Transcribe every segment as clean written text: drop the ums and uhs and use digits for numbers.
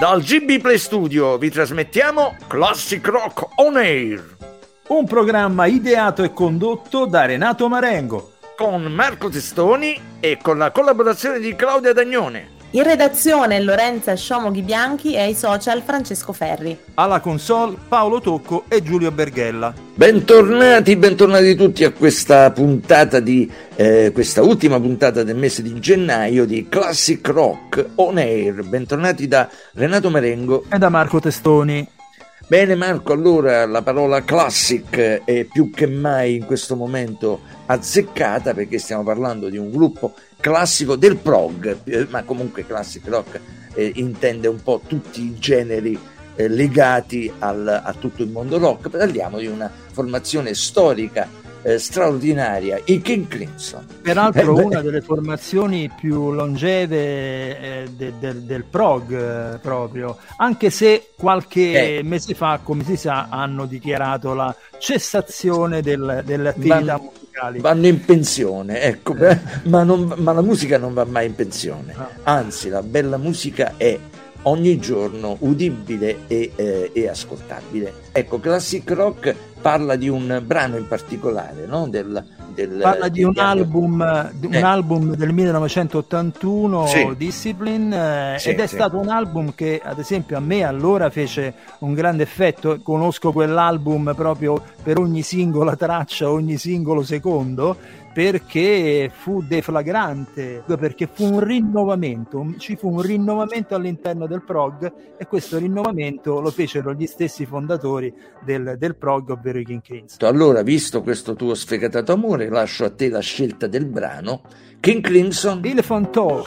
Dal GB Play Studio vi trasmettiamo Classic Rock On Air, un programma ideato e condotto da Renato Marengo, con Marco Testoni e con la collaborazione di Claudia Dagnone. In redazione Lorenza Sciomoghi Bianchi e ai social Francesco Ferri. Alla console Paolo Tocco e Giulio Berghella. Bentornati tutti a questa puntata questa ultima puntata del mese di gennaio di Classic Rock On Air. Bentornati da Renato Marengo e da Marco Testoni. Bene Marco, allora la parola classic è più che mai in questo momento azzeccata, perché stiamo parlando di un gruppo classico del prog, ma comunque classic rock intende un po' tutti i generi legati a tutto il mondo rock. Parliamo di una formazione storica straordinaria, i King Crimson. Peraltro una delle formazioni più longeve del prog proprio, anche se qualche mese fa, come si sa, hanno dichiarato la cessazione delle attività musicali. Vanno in pensione, ecco, ma la musica non va mai in pensione, anzi la bella musica è ogni giorno udibile e ascoltabile. Ecco, classic rock parla di un brano in particolare, no? Parla di un album del 1981, sì. Discipline, sì, ed è stato un album che ad esempio a me allora fece un grande effetto. Conosco quell'album proprio per ogni singola traccia, ogni singolo secondo, perché fu deflagrante, perché fu un rinnovamento, ci fu un rinnovamento all'interno del prog, e questo rinnovamento lo fecero gli stessi fondatori del prog, ovvero i King Crimson. Allora, visto questo tuo sfegatato amore, lascio a te la scelta del brano. King Crimson, Elephant Talk.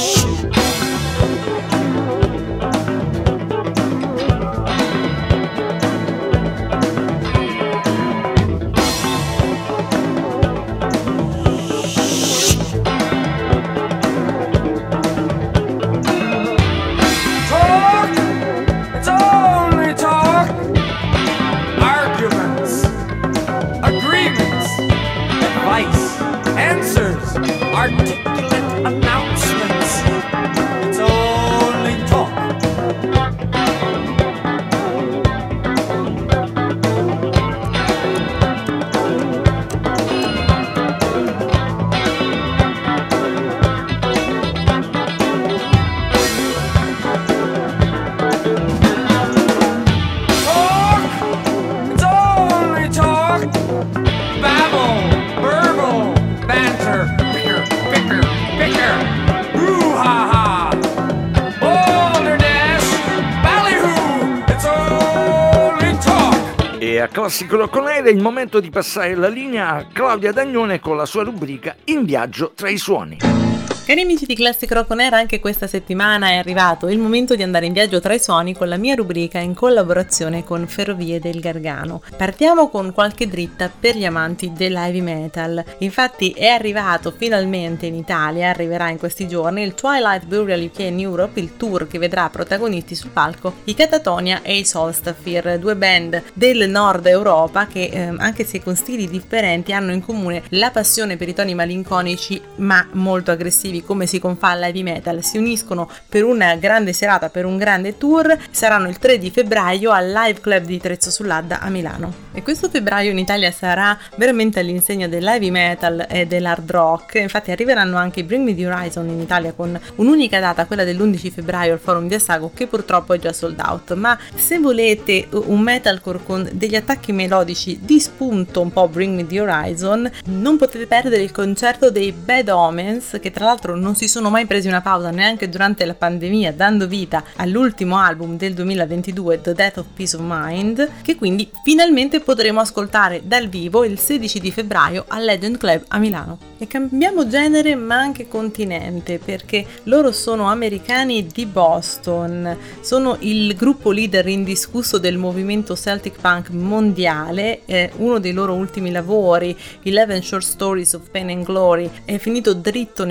Articulate announcements. It's only talk. Talk. It's only talk. Babble, burble, banter. E a Classic Rock On Air è il momento di passare la linea a Claudia Dagnone con la sua rubrica In viaggio tra i suoni. Cari amici di Classic Rock On Air, anche questa settimana è arrivato il momento di andare in viaggio tra i suoni con la mia rubrica in collaborazione con Ferrovie del Gargano. Partiamo con qualche dritta per gli amanti dell'heavy metal. Infatti è arrivato finalmente in Italia, arriverà in questi giorni, il Twilight Burial UK in Europe, il tour che vedrà protagonisti sul palco i Catatonia e i Solstafir, due band del nord Europa che anche se con stili differenti hanno in comune la passione per i toni malinconici ma molto aggressivi come si confà all'heavy metal. Si uniscono per una grande serata, per un grande tour. Saranno il 3 di febbraio al Live Club di Trezzo sull'Adda a Milano, e questo febbraio in Italia sarà veramente all'insegna dell'heavy metal e dell'hard rock. Infatti arriveranno anche i Bring Me The Horizon in Italia con un'unica data, quella dell'11 febbraio al Forum di Assago, che purtroppo è già sold out. Ma se volete un metalcore con degli attacchi melodici di spunto un po' Bring Me The Horizon, non potete perdere il concerto dei Bad Omens, che tra l'altro non si sono mai presi una pausa neanche durante la pandemia, dando vita all'ultimo album del 2022, The Death of Peace of Mind, che quindi finalmente potremo ascoltare dal vivo il 16 di febbraio al Legend Club a Milano. E cambiamo genere ma anche continente, perché loro sono americani di Boston, sono il gruppo leader indiscusso del movimento Celtic Punk mondiale. Uno dei loro ultimi lavori, 11 Short Stories of Pain and Glory, è finito dritto nella top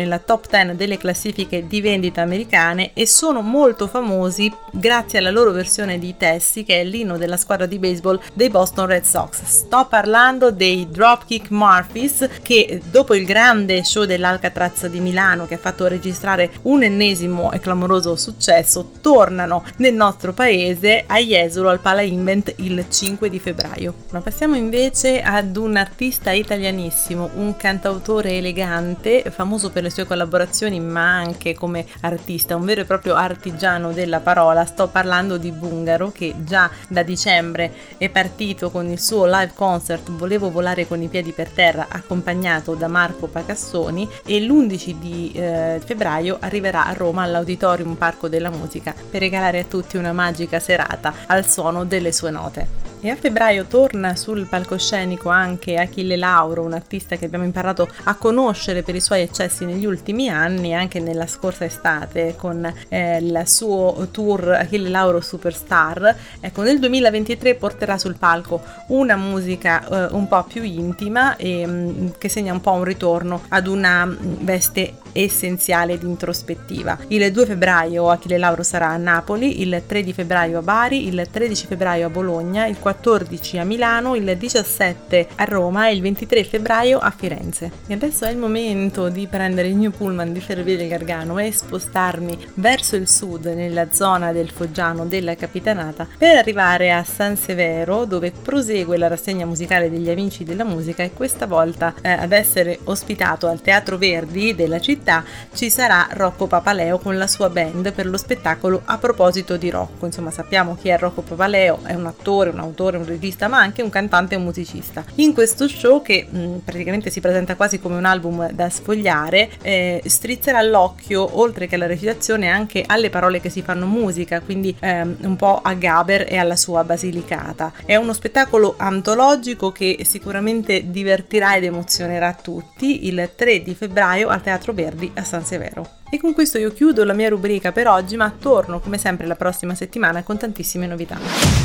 top 10 delle classifiche di vendita americane e sono molto famosi grazie alla loro versione di Tessie, che è l'inno della squadra di baseball dei Boston Red Sox. Sto parlando dei Dropkick Murphys, che dopo il grande show dell'Alcatraz di Milano, che ha fatto registrare un ennesimo e clamoroso successo, tornano nel nostro paese a Jesolo al Pala Invent il 5 di febbraio. Ma passiamo invece ad un artista italianissimo, un cantautore elegante, famoso per le sue collaborazioni ma anche come artista, un vero e proprio artigiano della parola. Sto parlando di Bungaro, che già da dicembre è partito con il suo live concert Volevo volare con i piedi per terra, accompagnato da Marco Pacassoni, e l'11 di febbraio arriverà a Roma all'Auditorium Parco della Musica per regalare a tutti una magica serata al suono delle sue note. E a febbraio torna sul palcoscenico anche Achille Lauro, un artista che abbiamo imparato a conoscere per i suoi eccessi negli ultimi anni, anche nella scorsa estate con il suo tour Achille Lauro Superstar. Ecco, nel 2023 porterà sul palco una musica un po' più intima e che segna un po' un ritorno ad una veste essenziale ed introspettiva. Il 2 febbraio Achille Lauro sarà a Napoli, il 3 di febbraio a Bari, il 13 febbraio a Bologna, il 14 a Milano, il 17 a Roma e il 23 febbraio a Firenze. E adesso è il momento di prendere il mio pullman di Ferrovie del Gargano e spostarmi verso il sud, nella zona del Foggiano della Capitanata, per arrivare a San Severo, dove prosegue la rassegna musicale degli Amici della Musica, e questa volta ad essere ospitato al Teatro Verdi della città ci sarà Rocco Papaleo con la sua band per lo spettacolo A proposito di Rocco. Insomma, sappiamo chi è Rocco Papaleo, è un attore, un autore, un regista, ma anche un cantante e un musicista. In questo show, che praticamente si presenta quasi come un album da sfogliare, strizzerà l'occhio, oltre che alla recitazione, anche alle parole che si fanno musica, quindi un po' a Gaber e alla sua Basilicata. È uno spettacolo antologico che sicuramente divertirà ed emozionerà tutti, il 3 di febbraio al Teatro Verdi a San Severo. E con questo io chiudo la mia rubrica per oggi, ma torno come sempre la prossima settimana con tantissime novità.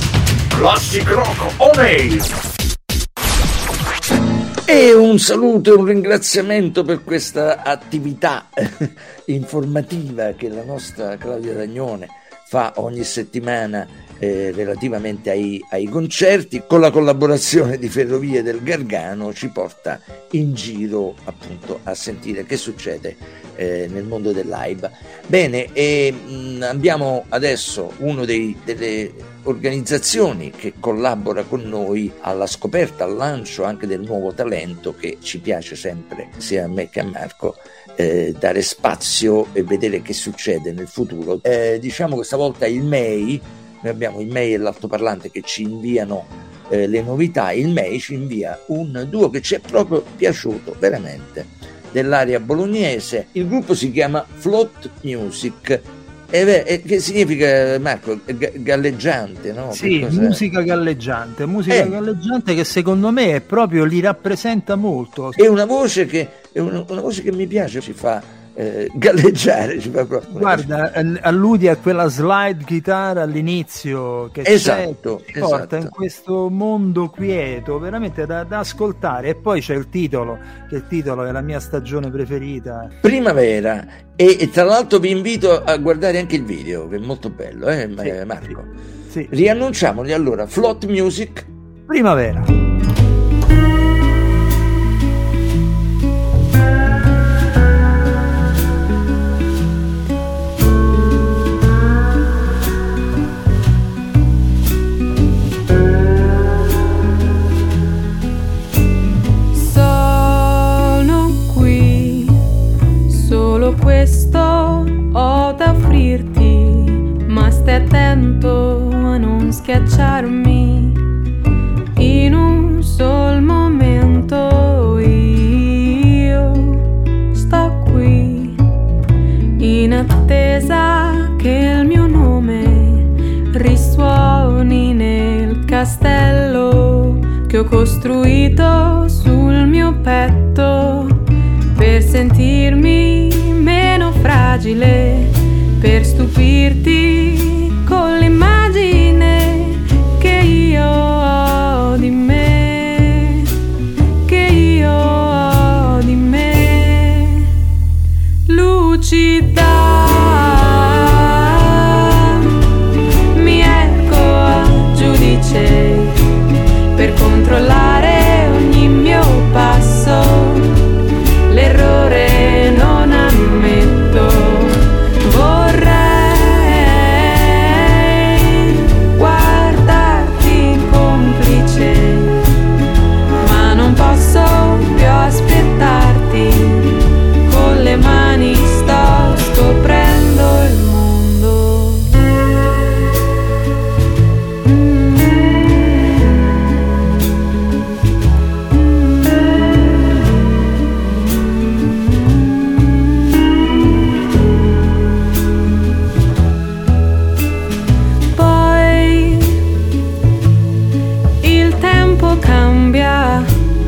Classic Rock On Air. E un saluto e un ringraziamento per questa attività informativa che la nostra Claudia Dagnone fa ogni settimana relativamente ai concerti, con la collaborazione di Ferrovie del Gargano ci porta in giro appunto a sentire che succede nel mondo del live. Bene, abbiamo adesso uno delle organizzazioni che collabora con noi alla scoperta, al lancio anche del nuovo talento, che ci piace sempre, sia a me che a Marco, dare spazio e vedere che succede nel futuro. Diciamo questa volta il MEI, noi abbiamo il MEI e l'altoparlante che ci inviano le novità. Il MEI ci invia un duo che ci è proprio piaciuto veramente, dell'area bolognese. Il gruppo si chiama Float Music. Che significa, Marco? Galleggiante, no? Sì, musica galleggiante che secondo me è proprio, li rappresenta molto. È una voce che mi piace, ci fa galleggiare, ci fa proprio. Guarda, alludi a quella slide chitarra all'inizio che porta in questo mondo quieto, veramente da ascoltare. E poi c'è il titolo, che il titolo è la mia stagione preferita, Primavera, e tra l'altro vi invito a guardare anche il video, che è molto bello, Marco? Sì. Riannunciamoli allora: Float Music, Primavera. Questo ho da offrirti, ma stai attento a non schiacciarmi in un sol momento. Io sto qui in attesa che il mio nome risuoni nel castello che ho costruito sul mio petto, per sentirmi meno fragile, per stupirti con l'immagine che io ho di me, che io ho di me. Lui lucida. Mi ergo a giudice per controllare ogni mio passo. L'errore non ammetto. Vorrei guardarti complice, ma non posso più aspettarti. Con le mani sto scoprendo il mondo. Poi il tempo cambia,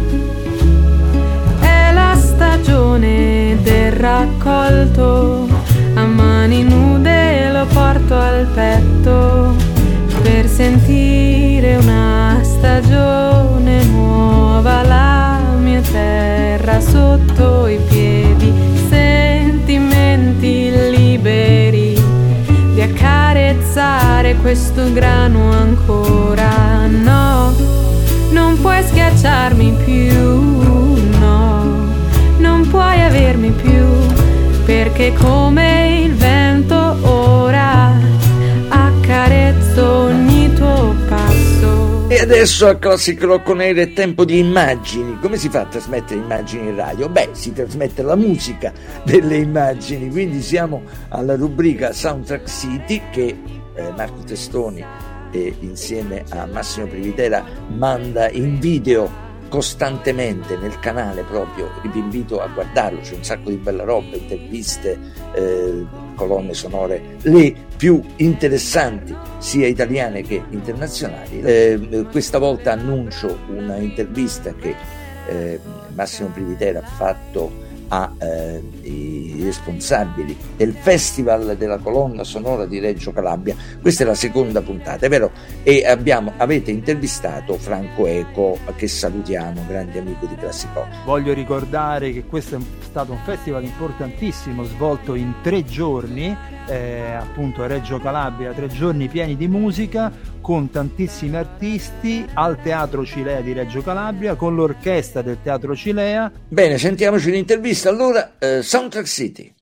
è la stagione del raccolto. A mani nude lo porto al petto per sentire una stagione nuova, la mia terra sotto i piedi, sentimenti liberi di accarezzare questo grano ancora. No, non puoi schiacciarmi più, no, non puoi avermi più, perché come il vento ora accarezzo ogni tuo passo. E adesso a Classic Rock On Air è tempo di immagini. Come si fa a trasmettere immagini in radio? Beh, si trasmette la musica delle immagini, quindi siamo alla rubrica Soundtrack City che Marco Testoni insieme a Massimo Privitera manda in video costantemente nel canale proprio. Vi invito a guardarlo, c'è un sacco di bella roba, interviste, colonne sonore le più interessanti sia italiane che internazionali. Questa volta annuncio una intervista che Massimo Privitera ha fatto ai responsabili del Festival della colonna sonora di Reggio Calabria. Questa è la seconda puntata, è vero, e avete intervistato Franco Eco, che salutiamo, grande amico di Classic Rock. Voglio ricordare che questo è stato un festival importantissimo, svolto in 3 giorni, appunto a Reggio Calabria, 3 giorni pieni di musica, con tantissimi artisti, al Teatro Cilea di Reggio Calabria, con l'orchestra del Teatro Cilea. Bene, sentiamoci l'intervista allora. Soundtrack City.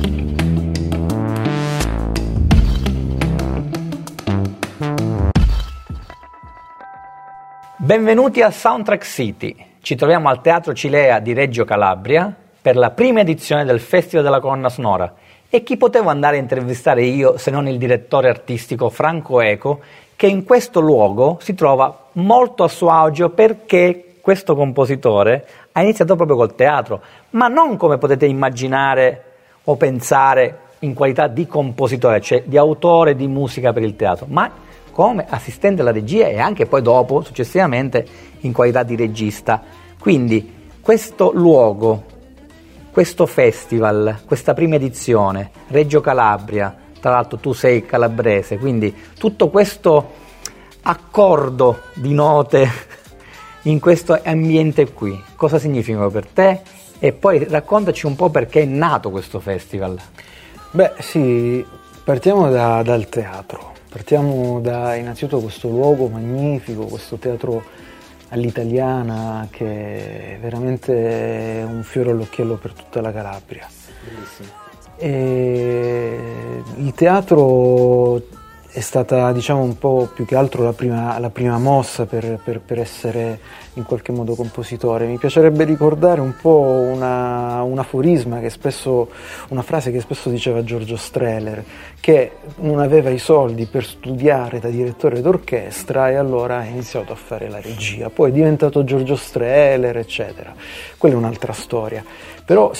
Benvenuti al Soundtrack City. Ci troviamo al Teatro Cilea di Reggio Calabria per la prima edizione del Festival della colonna sonora. E chi potevo andare a intervistare io se non il direttore artistico Franco Eco, che in questo luogo si trova molto a suo agio perché questo compositore ha iniziato proprio col teatro, ma non come potete immaginare o pensare in qualità di compositore, cioè di autore di musica per il teatro, ma come assistente alla regia e anche poi dopo, successivamente, in qualità di regista. Quindi questo luogo, questo festival, questa prima edizione, Reggio Calabria, tra l'altro tu sei calabrese, quindi tutto questo accordo di note in questo ambiente qui, cosa significa per te? E poi raccontaci un po' perché è nato questo festival. Beh sì, partiamo dal teatro, partiamo da innanzitutto questo luogo magnifico, questo teatro all'italiana che è veramente un fiore all'occhiello per tutta la Calabria. Bellissimo. E il teatro è stata, diciamo, un po' più che altro la prima mossa per essere in qualche modo compositore. Mi piacerebbe ricordare un po' un aforisma una frase che spesso diceva Giorgio Strehler, che non aveva i soldi per studiare da direttore d'orchestra e allora ha iniziato a fare la regia, poi è diventato Giorgio Strehler, eccetera. Quella è un'altra storia. Però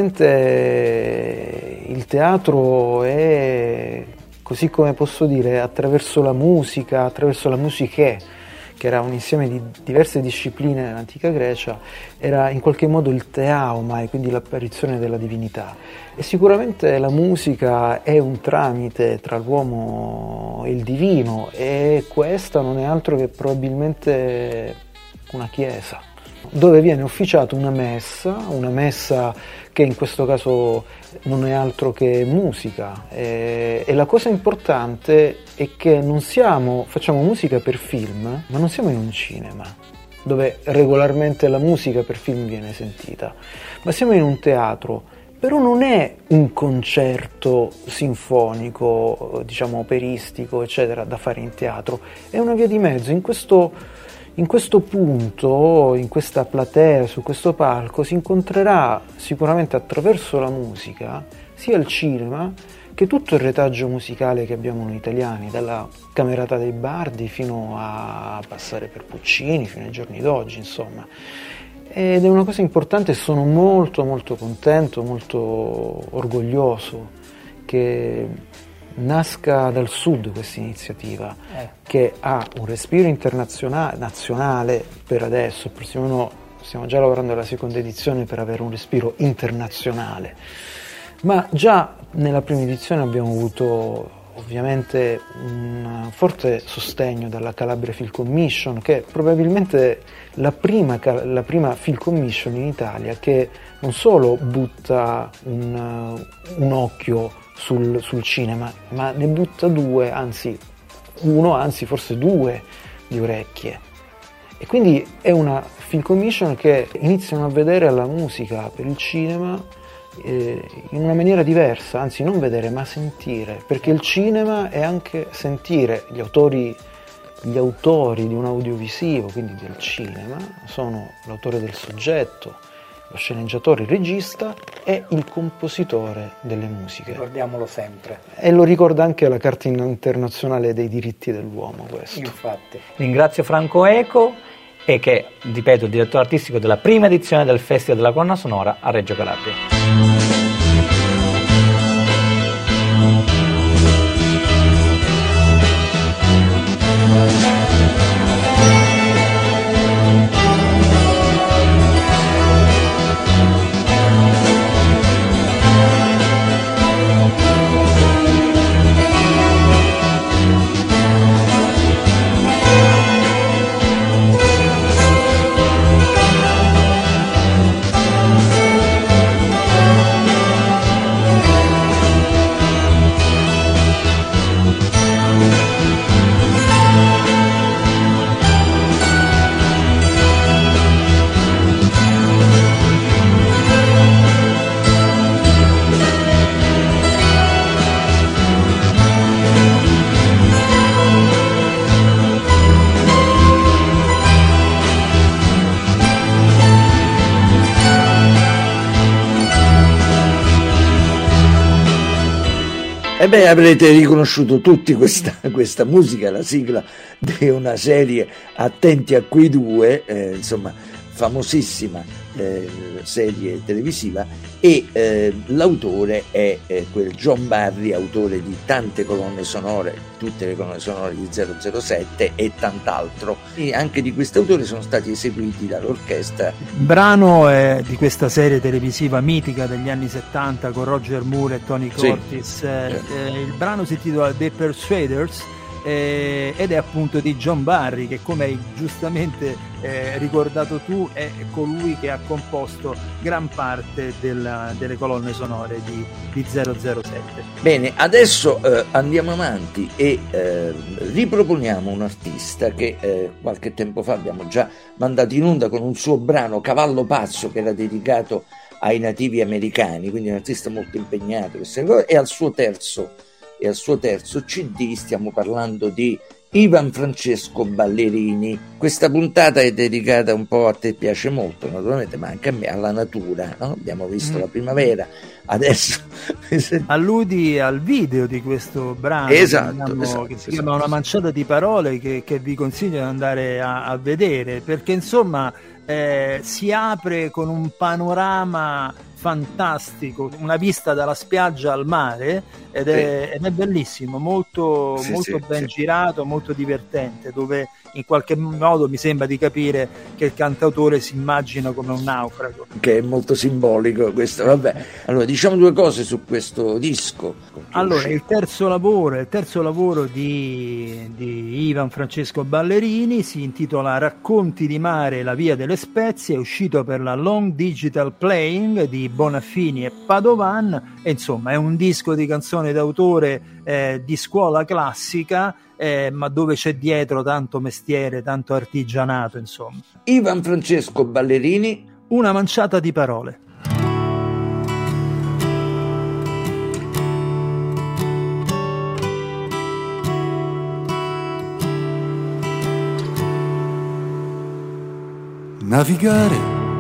sicuramente il teatro è, così come posso dire, attraverso la musica, che era un insieme di diverse discipline nell'antica Grecia, era in qualche modo il teauma e quindi l'apparizione della divinità. E sicuramente la musica è un tramite tra l'uomo e il divino, e questa non è altro che probabilmente una chiesa. dove viene officiata una messa che in questo caso non è altro che musica, e la cosa importante è che facciamo musica per film, ma non siamo in un cinema dove regolarmente la musica per film viene sentita, ma siamo in un teatro. Però non è un concerto sinfonico, diciamo operistico, eccetera, da fare in teatro, è una via di mezzo. In questo punto, in questa platea, su questo palco, si incontrerà sicuramente attraverso la musica sia il cinema che tutto il retaggio musicale che abbiamo noi italiani, dalla Camerata dei Bardi fino a passare per Puccini, fino ai giorni d'oggi, insomma. Ed è una cosa importante e sono molto molto contento, molto orgoglioso che nasca dal sud questa iniziativa, che ha un respiro internazionale, nazionale per adesso. Il prossimo anno stiamo già lavorando alla seconda edizione per avere un respiro internazionale, ma già nella prima edizione abbiamo avuto ovviamente un forte sostegno dalla Calabria Film Commission, che è probabilmente la prima Film Commission in Italia che non solo butta un occhio sul cinema, ma ne butta forse due di orecchie. E quindi è una Film Commission che iniziano a vedere la musica per il cinema in una maniera diversa, anzi non vedere ma sentire, perché il cinema è anche sentire. Gli autori di un audiovisivo, quindi del cinema, sono l'autore del soggetto, lo sceneggiatore, il regista e il compositore delle musiche. Ricordiamolo sempre. E lo ricorda anche la Carta internazionale dei diritti dell'uomo, questo. Infatti. Ringrazio Franco Eco e che, ripeto, il direttore artistico della prima edizione del Festival della Colonna Sonora a Reggio Calabria. E beh, avrete riconosciuto tutti questa musica, la sigla di una serie Attenti a quei due, insomma, famosissima serie televisiva, e l'autore è quel John Barry, autore di tante colonne sonore, tutte le colonne sonore di 007 e tant'altro, e anche di questo autore sono stati eseguiti dall'orchestra. Il brano è di questa serie televisiva mitica degli anni 70 con Roger Moore e Tony Curtis. Il brano si intitola The Persuaders ed è appunto di John Barry, che, come hai giustamente ricordato tu, è colui che ha composto gran parte delle colonne sonore di 007. Bene, adesso andiamo avanti e riproponiamo un artista che qualche tempo fa abbiamo già mandato in onda con un suo brano Cavallo Pazzo, che era dedicato ai nativi americani, quindi un artista molto impegnato, e al suo terzo CD stiamo parlando di Ivan Francesco Ballerini. Questa puntata è dedicata un po', a te piace molto naturalmente, ma anche a me, alla natura, no? Abbiamo visto la primavera, adesso alludi al video di questo brano, esatto, che si chiama Una manciata di parole, che vi consiglio di andare a vedere, perché insomma si apre con un panorama fantastico, una vista dalla spiaggia al mare, ed è bellissimo, molto ben girato, molto divertente, dove in qualche modo mi sembra di capire che il cantautore si immagina come un naufrago. Che è molto simbolico questo, vabbè. Allora, diciamo due cose su questo disco. Allora, il terzo lavoro di Ivan Francesco Ballerini si intitola Racconti di mare, la via delle spezie, è uscito per la Long Digital Playing di Bonaffini e Padovan, e insomma è un disco di canzoni d'autore di scuola classica, ma dove c'è dietro tanto mestiere, tanto artigianato, insomma. Ivan Francesco Ballerini, Una manciata di parole. Navigare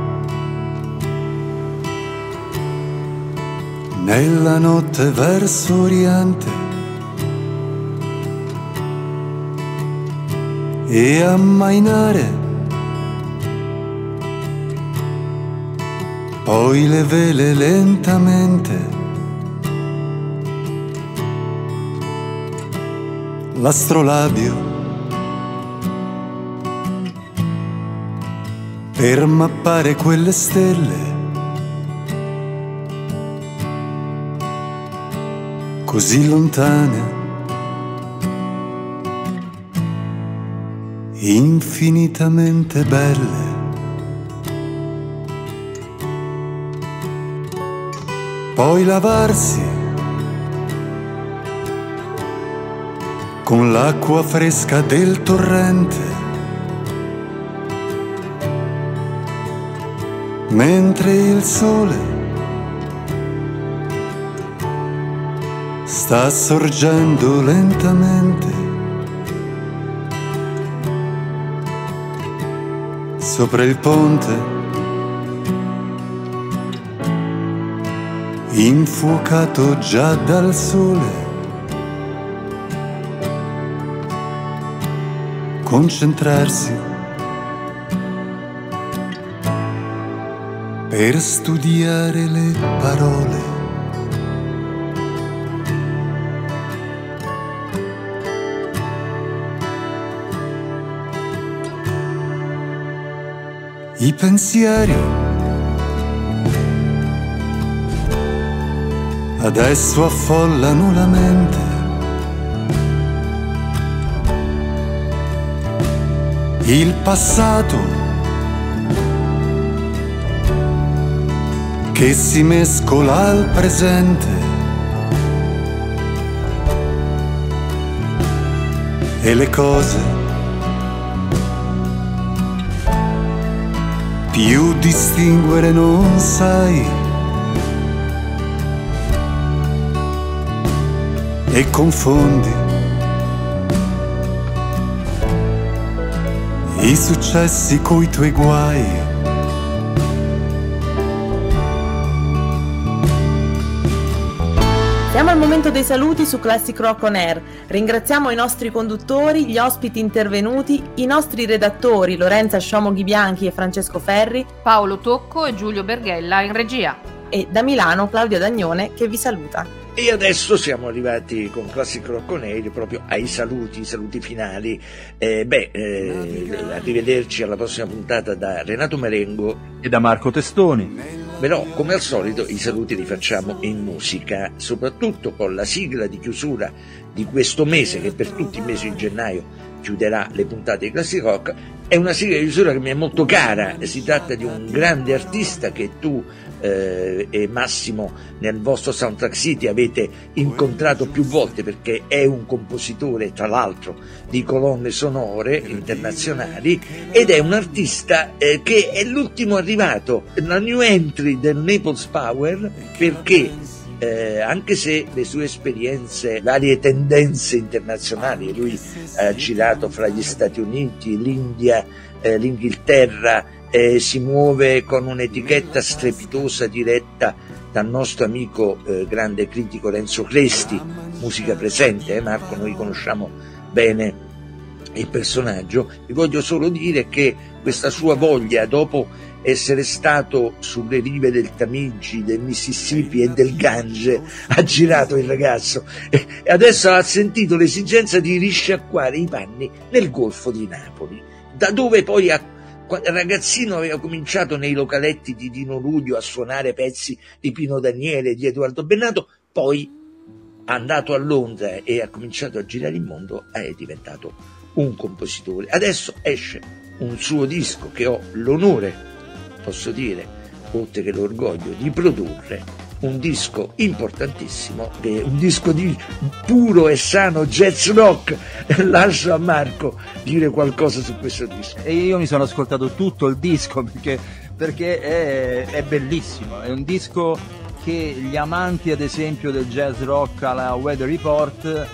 nella notte verso oriente e ammainare poi le vele lentamente, l'astrolabio per mappare quelle stelle così lontane, infinitamente belle. Poi lavarsi con l'acqua fresca del torrente, mentre il sole sta sorgendo lentamente sopra il ponte, infuocato già dal sole. Concentrarsi per studiare le parole. I pensieri adesso affollano la mente, il passato che si mescola al presente e le cose più distinguere non sai e confondi i successi coi tuoi guai. Siamo al momento dei saluti su Classic Rock On Air. Ringraziamo i nostri conduttori, gli ospiti intervenuti, i nostri redattori Lorenza Sciomoghi Bianchi e Francesco Ferri, Paolo Tocco e Giulio Berghella in regia, e da Milano Claudia Dagnone che vi saluta. E adesso siamo arrivati con Classic Rock On Air proprio ai saluti, i saluti finali. Arrivederci alla prossima puntata da Renato Marengo e da Marco Testoni. Però, come al solito, i saluti li facciamo in musica, soprattutto con la sigla di chiusura di questo mese, che per tutti i mesi di gennaio chiuderà le puntate di Classic Rock. È una sigla di chiusura che mi è molto cara, si tratta di un grande artista che tu e Massimo nel vostro Soundtrack City avete incontrato più volte, perché è un compositore tra l'altro di colonne sonore internazionali ed è un artista che è l'ultimo arrivato, la new entry del Naples Power, perché anche se le sue esperienze, varie tendenze internazionali, lui ha girato fra gli Stati Uniti, l'India, l'Inghilterra, si muove con un'etichetta strepitosa diretta dal nostro amico grande critico Renzo Cresti, musica presente, Marco, noi conosciamo bene il personaggio. Vi voglio solo dire che questa sua voglia, dopo essere stato sulle rive del Tamigi, del Mississippi e del Gange, ha girato il ragazzo, e adesso ha sentito l'esigenza di risciacquare i panni nel Golfo di Napoli, da dove poi ragazzino aveva cominciato nei localetti di Dino Rudio a suonare pezzi di Pino Daniele, di Edoardo Bennato, poi andato a Londra e ha cominciato a girare il mondo, è diventato un compositore. Adesso esce un suo disco che ho l'onore, posso dire, oltre che l'orgoglio, di produrre, un disco importantissimo, che è un disco di puro e sano jazz rock. Lascio a Marco dire qualcosa su questo disco. E io mi sono ascoltato tutto il disco perché è bellissimo, è un disco che gli amanti ad esempio del jazz rock alla Weather Report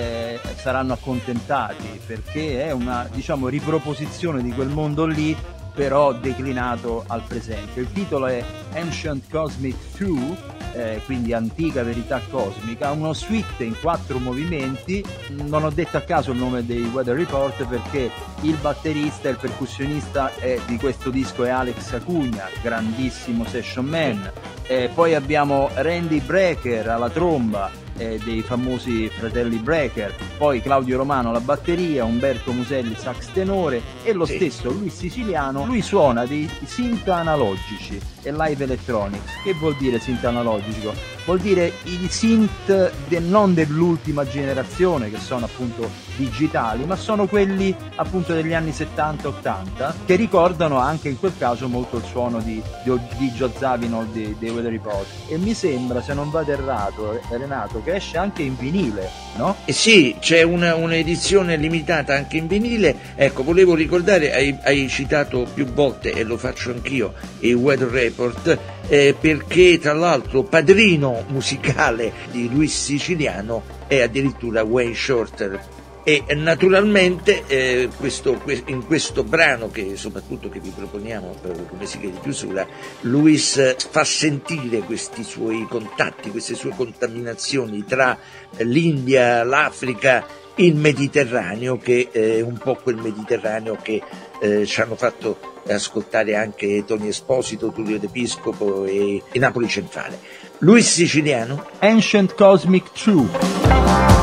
saranno accontentati, perché è una, diciamo, riproposizione di quel mondo lì, però declinato al presente. Il titolo è Ancient Cosmic Truth, quindi antica verità cosmica, uno suite in 4 movimenti. Non ho detto a caso il nome dei Weather Report perché il batterista e il percussionista di questo disco è Alex Acugna, grandissimo session man. Poi abbiamo Randy Brecker alla tromba, dei famosi fratelli Brecker, poi Claudio Romano alla batteria, Umberto Muselli sax tenore e lo stesso Luis Siciliano. Lui suona dei synth analogici e live electronics. Che vuol dire synth analogico? Vuol dire i synth non dell'ultima generazione, che sono appunto digitali, ma sono quelli appunto degli anni 70-80, che ricordano anche in quel caso molto il suono di Joe Zawinul dei Weather Report. E mi sembra, se non vado errato, Renato, che esce anche in vinile, no? Sì, c'è un'edizione limitata anche in vinile. Ecco, volevo ricordare, hai citato più volte, e lo faccio anch'io, i Weather Report, perché tra l'altro padrino musicale di Luis Siciliano è addirittura Wayne Shorter. E naturalmente in questo brano, che soprattutto che vi proponiamo come sigla di chiusura, Luis fa sentire questi suoi contatti, queste sue contaminazioni tra l'India, l'Africa, il Mediterraneo, che è un po' quel Mediterraneo che ci hanno fatto ascoltare anche Tony Esposito, Tullio D'Episcopo e Napoli Centrale. Luis Siciliano, Ancient Cosmic Truth.